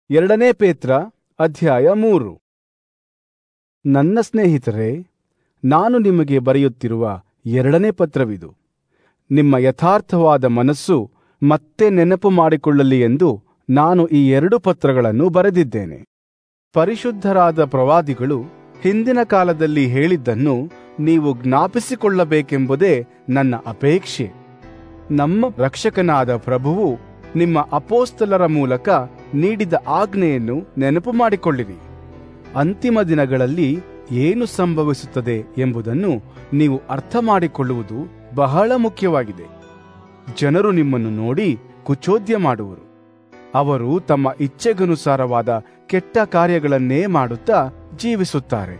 2 ಪೇತ್ರ ಅಧ್ಯಾಯ 3. ನನ್ನ ಸ್ನೇಹಿತರೇ, ನಾನು ನಿಮಗೆ ಬರೆಯುತ್ತಿರುವ 2ನೇ ಪತ್ರವಿದು. ನಿಮ್ಮ ಯಥಾರ್ಥವಾದ ಮನಸ್ಸು ಮತ್ತೆ ನೆನಪು ಮಾಡಿಕೊಳ್ಳಲಿ ಎಂದು ನಾನು ಈ 2 ಪತ್ರಗಳನ್ನು ಬರೆದಿದ್ದೇನೆ. ಪರಿಶುದ್ಧರಾದ ಪ್ರವಾದಿಗಳು ಹಿಂದಿನ ಕಾಲದಲ್ಲಿ ಹೇಳಿದ್ದನ್ನು ನೀವು ಜ್ಞಾಪಿಸಿಕೊಳ್ಳಬೇಕೆಂಬುದೇ ನನ್ನ ಅಪೇಕ್ಷೆ. ನಮ್ಮ ರಕ್ಷಕನಾದ ಪ್ರಭುವು ನಿಮ್ಮ ಅಪೋಸ್ತಲರ ಮೂಲಕ ನೀಡಿದ ಆಜ್ಞೆಯನ್ನು ನೆನಪು ಮಾಡಿಕೊಳ್ಳಿರಿ. ಅಂತಿಮ ದಿನಗಳಲ್ಲಿ ಏನು ಸಂಭವಿಸುತ್ತದೆ ಎಂಬುದನ್ನು ನೀವು ಅರ್ಥ ಮಾಡಿಕೊಳ್ಳುವುದು ಬಹಳ ಮುಖ್ಯವಾಗಿದೆ. ಜನರು ನಿಮ್ಮನ್ನು ನೋಡಿ ಕುಚೋದ್ಯ ಮಾಡುವರು. ಅವರು ತಮ್ಮ ಇಚ್ಛೆಗನುಸಾರವಾದ ಕೆಟ್ಟ ಕಾರ್ಯಗಳನ್ನೇ ಮಾಡುತ್ತಾ ಜೀವಿಸುತ್ತಾರೆ.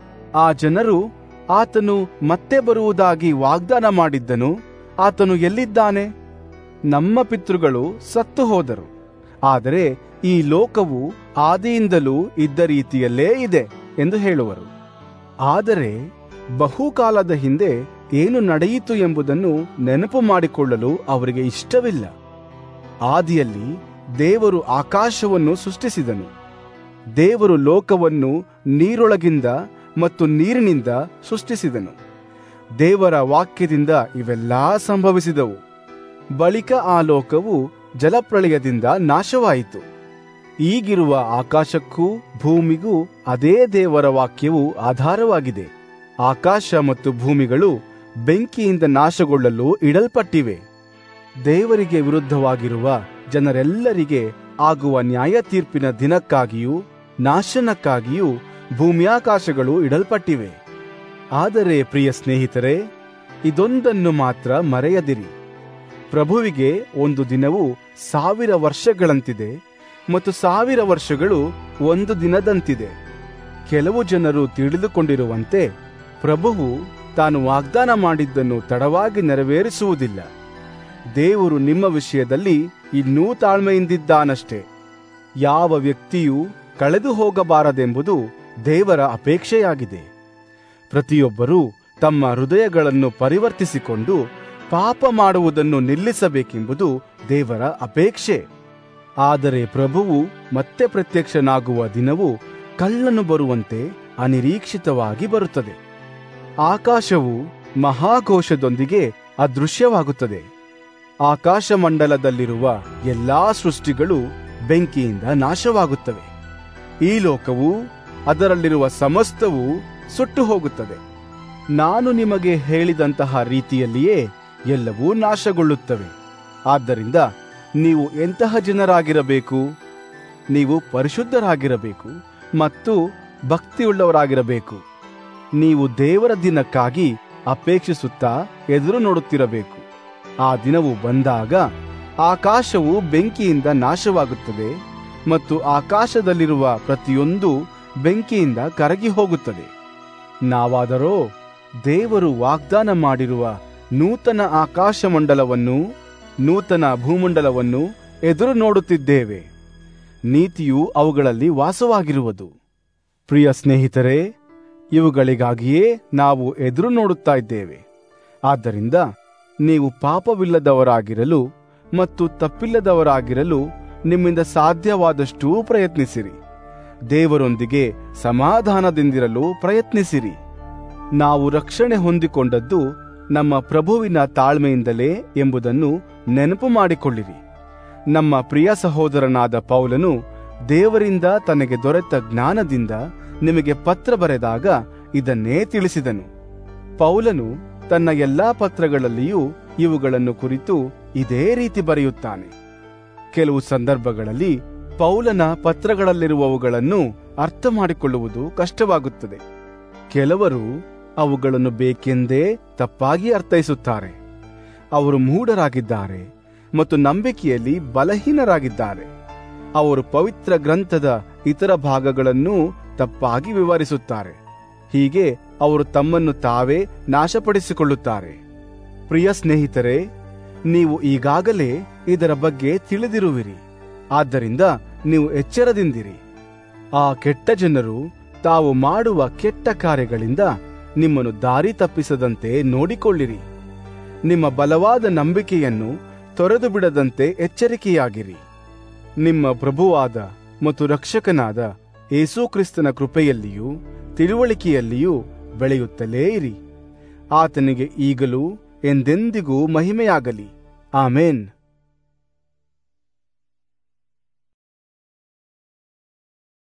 ಆ ಜನರು, ಆತನು ಮತ್ತೆ ಬರುವುದಾಗಿ ವಾಗ್ದಾನ ಮಾಡಿದ್ದನು, ಆತನು ಎಲ್ಲಿದ್ದಾನೆ? ನಮ್ಮ ಪಿತೃಗಳು ಸತ್ತು ಹೋದರು, ಆದರೆ ಈ ಲೋಕವು ಆದಿಯಿಂದಲೂ ಇದ್ದ ರೀತಿಯಲ್ಲೇ ಇದೆ ಎಂದು ಹೇಳುವರು. ಆದರೆ ಬಹುಕಾಲದ ಹಿಂದೆ ಏನು ನಡೆಯಿತು ಎಂಬುದನ್ನು ನೆನಪು ಮಾಡಿಕೊಳ್ಳಲು ಅವರಿಗೆ ಇಷ್ಟವಿಲ್ಲ. ಆದಿಯಲ್ಲಿ ದೇವರು ಆಕಾಶವನ್ನು ಸೃಷ್ಟಿಸಿದನು. ದೇವರು ಲೋಕವನ್ನು ನೀರೊಳಗಿಂದ ಮತ್ತು ನೀರಿನಿಂದ ಸೃಷ್ಟಿಸಿದನು. ದೇವರ ವಾಕ್ಯದಿಂದ ಇವೆಲ್ಲಾ ಸಂಭವಿಸಿದವು. ಬಳಿಕ ಆ ಲೋಕವು ಜಲಪ್ರಳಯದಿಂದ ನಾಶವಾಯಿತು. ಈಗಿರುವ ಆಕಾಶಕ್ಕೂ ಭೂಮಿಗೂ ಅದೇ ದೇವರ ವಾಕ್ಯವು ಆಧಾರವಾಗಿದೆ. ಆಕಾಶ ಮತ್ತು ಭೂಮಿಗಳು ಬೆಂಕಿಯಿಂದ ನಾಶಗೊಳ್ಳಲು ಇಡಲ್ಪಟ್ಟಿವೆ. ದೇವರಿಗೆ ವಿರುದ್ಧವಾಗಿರುವ ಜನರೆಲ್ಲರಿಗೆ ಆಗುವ ನ್ಯಾಯ ತೀರ್ಪಿನ ದಿನಕ್ಕಾಗಿಯೂ ನಾಶನಕ್ಕಾಗಿಯೂ ಭೂಮ್ಯಾಕಾಶಗಳು ಇಡಲ್ಪಟ್ಟಿವೆ. ಆದರೆ ಪ್ರಿಯ ಸ್ನೇಹಿತರೆ, ಇದೊಂದನ್ನು ಮಾತ್ರ ಮರೆಯದಿರಿ. ಪ್ರಭುವಿಗೆ ಒಂದು ದಿನವು 1000 ವರ್ಷಗಳಂತಿದೆ ಮತ್ತು 1000 ವರ್ಷಗಳು ಒಂದು ದಿನದಂತಿದೆ. ಕೆಲವು ಜನರು ತಿಳಿದುಕೊಂಡಿರುವಂತೆ ಪ್ರಭುವು ತಾನು ವಾಗ್ದಾನ ಮಾಡಿದ್ದನ್ನು ತಡವಾಗಿ ನೆರವೇರಿಸುವುದಿಲ್ಲ. ದೇವರು ನಿಮ್ಮ ವಿಷಯದಲ್ಲಿ ಇನ್ನೂ ತಾಳ್ಮೆಯಿಂದಿದ್ದಾನಷ್ಟೇ. ಯಾವ ವ್ಯಕ್ತಿಯೂ ಕಳೆದು ಹೋಗಬಾರದೆಂಬುದು ದೇವರ ಅಪೇಕ್ಷೆಯಾಗಿದೆ. ಪ್ರತಿಯೊಬ್ಬರೂ ತಮ್ಮ ಹೃದಯಗಳನ್ನು ಪರಿವರ್ತಿಸಿಕೊಂಡು ಪಾಪ ಮಾಡುವುದನ್ನು ನಿಲ್ಲಿಸಬೇಕೆಂಬುದು ದೇವರ ಅಪೇಕ್ಷೆ. ಆದರೆ ಪ್ರಭುವು ಮತ್ತೆ ಪ್ರತ್ಯಕ್ಷನಾಗುವ ದಿನವು ಕಳ್ಳನು ಬರುವಂತೆ ಅನಿರೀಕ್ಷಿತವಾಗಿ ಬರುತ್ತದೆ. ಆಕಾಶವು ಮಹಾಘೋಷದೊಂದಿಗೆ ಅದೃಶ್ಯವಾಗುತ್ತದೆ. ಆಕಾಶಮಂಡಲದಲ್ಲಿರುವ ಎಲ್ಲಾ ಸೃಷ್ಟಿಗಳು ಬೆಂಕಿಯಿಂದ ನಾಶವಾಗುತ್ತವೆ. ಈ ಲೋಕವು ಅದರಲ್ಲಿರುವ ಸಮಸ್ತವೂ ಸುಟ್ಟು ಹೋಗುತ್ತದೆ. ನಾನು ನಿಮಗೆ ಹೇಳಿದಂತಹ ರೀತಿಯಲ್ಲಿಯೇ ಎಲ್ಲವೂ ನಾಶಗೊಳ್ಳುತ್ತವೆ. ಆದ್ದರಿಂದ ನೀವು ಎಂತಹ ಜನರಾಗಿರಬೇಕು? ನೀವು ಪರಿಶುದ್ಧರಾಗಿರಬೇಕು ಮತ್ತು ಭಕ್ತಿಯುಳ್ಳವರಾಗಿರಬೇಕು. ನೀವು ದೇವರ ದಿನಕ್ಕಾಗಿ ಅಪೇಕ್ಷಿಸುತ್ತಾ ಎದುರು ನೋಡುತ್ತಿರಬೇಕು. ಆ ದಿನವು ಬಂದಾಗ ಆಕಾಶವು ಬೆಂಕಿಯಿಂದ ನಾಶವಾಗುತ್ತದೆ ಮತ್ತು ಆಕಾಶದಲ್ಲಿರುವ ಪ್ರತಿಯೊಂದು ಬೆಂಕಿಯಿಂದ ಕರಗಿ ಹೋಗುತ್ತದೆ. ನಾವಾದರೋ ದೇವರು ವಾಗ್ದಾನ ಮಾಡಿರುವ ನೂತನ ಆಕಾಶಮಂಡಲವನ್ನು ನೂತನ ಭೂಮಂಡಲವನ್ನು ಎದುರು ನೋಡುತ್ತಿದ್ದೇವೆ. ನೀತಿಯು ಅವುಗಳಲ್ಲಿ ವಾಸವಾಗಿರುವುದು. ಪ್ರಿಯ ಸ್ನೇಹಿತರೆ, ಇವುಗಳಿಗಾಗಿಯೇ ನಾವು ಎದುರು ನೋಡುತ್ತಾ ಇದ್ದೇವೆ. ಆದ್ದರಿಂದ ನೀವು ಪಾಪವಿಲ್ಲದವರಾಗಿರಲು ಮತ್ತು ತಪ್ಪಿಲ್ಲದವರಾಗಿರಲು ನಿಮ್ಮಿಂದ ಸಾಧ್ಯವಾದಷ್ಟೂ ಪ್ರಯತ್ನಿಸಿರಿ. ದೇವರೊಂದಿಗೆ ಸಮಾಧಾನದಿಂದಿರಲು ಪ್ರಯತ್ನಿಸಿರಿ. ನಾವು ರಕ್ಷಣೆ ಹೊಂದಿಕೊಂಡದ್ದು ನಮ್ಮ ಪ್ರಭುವಿನ ತಾಳ್ಮೆಯಿಂದಲೇ ಎಂಬುದನ್ನು ನೆನಪು ಮಾಡಿಕೊಳ್ಳಿರಿ. ನಮ್ಮ ಪ್ರಿಯ ಸಹೋದರನಾದ ಪೌಲನು ದೇವರಿಂದ ತನಗೆ ದೊರೆತ ಜ್ಞಾನದಿಂದ ನಿಮಗೆ ಪತ್ರ ಬರೆದಾಗ ಇದನ್ನೇ ತಿಳಿಸಿದನು. ಪೌಲನು ತನ್ನ ಎಲ್ಲಾ ಪತ್ರಗಳಲ್ಲಿಯೂ ಇವುಗಳನ್ನು ಕುರಿತು ಇದೇ ರೀತಿ ಬರೆಯುತ್ತಾನೆ. ಕೆಲವು ಸಂದರ್ಭಗಳಲ್ಲಿ ಪೌಲನ ಪತ್ರಗಳಲ್ಲಿರುವವುಗಳನ್ನು ಅರ್ಥ ಮಾಡಿಕೊಳ್ಳುವುದು ಕಷ್ಟವಾಗುತ್ತದೆ. ಕೆಲವರು ಅವುಗಳನ್ನು ಬೇಕೆಂದೇ ತಪ್ಪಾಗಿ ಅರ್ಥೈಸುತ್ತಾರೆ. ಅವರು ಮೂಢರಾಗಿದ್ದಾರೆ ಮತ್ತು ನಂಬಿಕೆಯಲ್ಲಿ ಬಲಹೀನರಾಗಿದ್ದಾರೆ. ಅವರು ಪವಿತ್ರ ಗ್ರಂಥದ ಇತರ ಭಾಗಗಳನ್ನು ತಪ್ಪಾಗಿ ವಿವರಿಸುತ್ತಾರೆ. ಹೀಗೆ ಅವರು ತಮ್ಮನ್ನು ತಾವೇ ನಾಶಪಡಿಸಿಕೊಳ್ಳುತ್ತಾರೆ. ಪ್ರಿಯ ಸ್ನೇಹಿತರೆ, ನೀವು ಈಗಾಗಲೇ ಇದರ ಬಗ್ಗೆ ತಿಳಿದಿರುವಿರಿ. ಆದ್ದರಿಂದ ನೀವು ಎಚ್ಚರದಿಂದಿರಿ. ಆ ಕೆಟ್ಟ ಜನರು ತಾವು ಮಾಡುವ ಕೆಟ್ಟ ಕಾರ್ಯಗಳಿಂದ ನಿಮ್ಮನ್ನು ದಾರಿ ತಪ್ಪಿಸದಂತೆ ನೋಡಿಕೊಳ್ಳಿರಿ. ನಿಮ್ಮ ಬಲವಾದ ನಂಬಿಕೆಯನ್ನು ತೊರೆದು ಬಿಡದಂತೆ ಎಚ್ಚರಿಕೆಯಾಗಿರಿ. ನಿಮ್ಮ ಪ್ರಭುವಾದ ಮತ್ತು ರಕ್ಷಕನಾದ ಯೇಸು ಕ್ರಿಸ್ತನ ಕೃಪೆಯಲ್ಲಿಯೂ ತಿಳುವಳಿಕೆಯಲ್ಲಿಯೂ ಬೆಳೆಯುತ್ತಲೇ ಇರಿ. ಆತನಿಗೆ ಈಗಲೂ ಎಂದೆಂದಿಗೂ ಮಹಿಮೆಯಾಗಲಿ. ಆಮೇನ್.